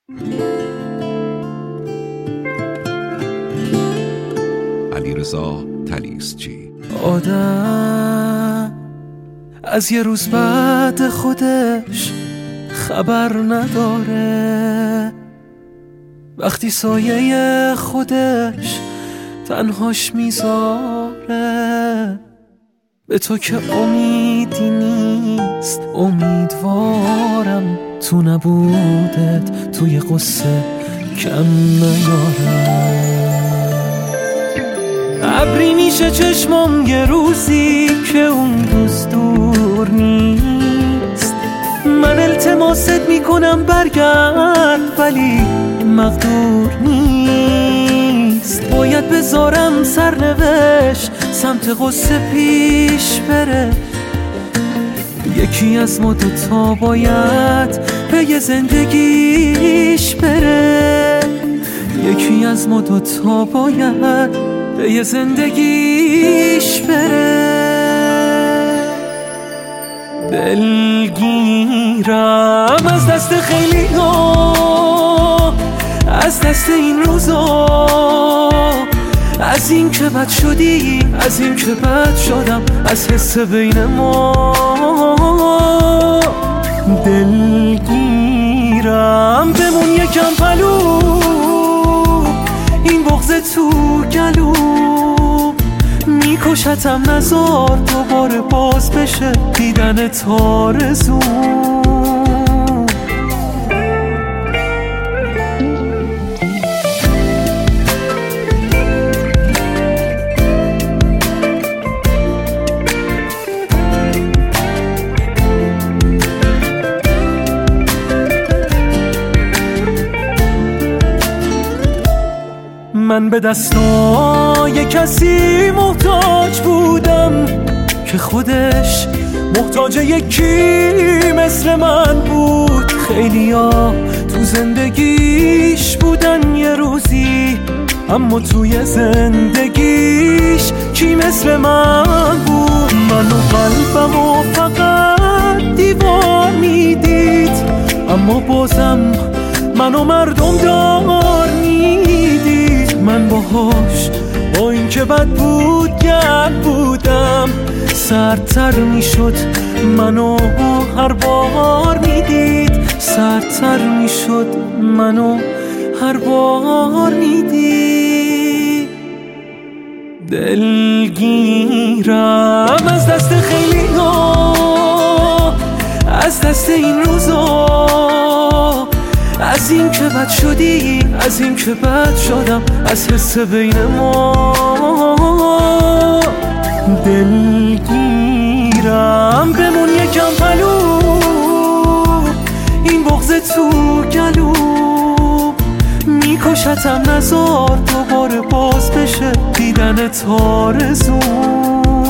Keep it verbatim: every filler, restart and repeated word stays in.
علیرضا طلیسچی. آدم از یه روز بعد خودش خبر نداره، وقتی سایه خودش تنهاش میذاره. به تو که امیدی نیست، امیدوارم تو نبودت توی قصه کم نیارم. ابری میشه چشمم یه روزی که اون روز دور نیست. من التماست میکنم برگرد ولی مقدور نیست. باید بذارم سرنوشت سمت قصه پیش بره. یکی از ما دوتا باید به یه زندگیش بره. یکی از ما دوتا باید به یه زندگیش بره. دلگیرم از دست خیلی ها، از دست این روزا، از این که بد شدی، از این که بد شدم، از حس بین ما. دلگیرم بمون یکم پلو، این بغض تو گلو میکشتم. نزار دوباره باز بشه دیدن تارزو. من به دستای کسی محتاج بودم که خودش محتاج یکی مثل من بود. خیلیا تو زندگیش بودن یه روزی، اما توی زندگیش کی مثل من بود؟ من و قلبم و فقط دیوار میدید، اما بازم من و مردم دار میدید. من باهاش با این که بد بود گرد بودم، سردتر میشد منو هر بار میدید. سردتر میشد منو هر بار میدید. دلگیرم از دست خیلی ها، از دست این روزا، از این که بد شدی، از این که بد شدم، از حس بین ما. دلگیرم بمون یکم پلو، این بغض تو گلو میکشتم. نزار دوباره باز بشه دیدن تارزو.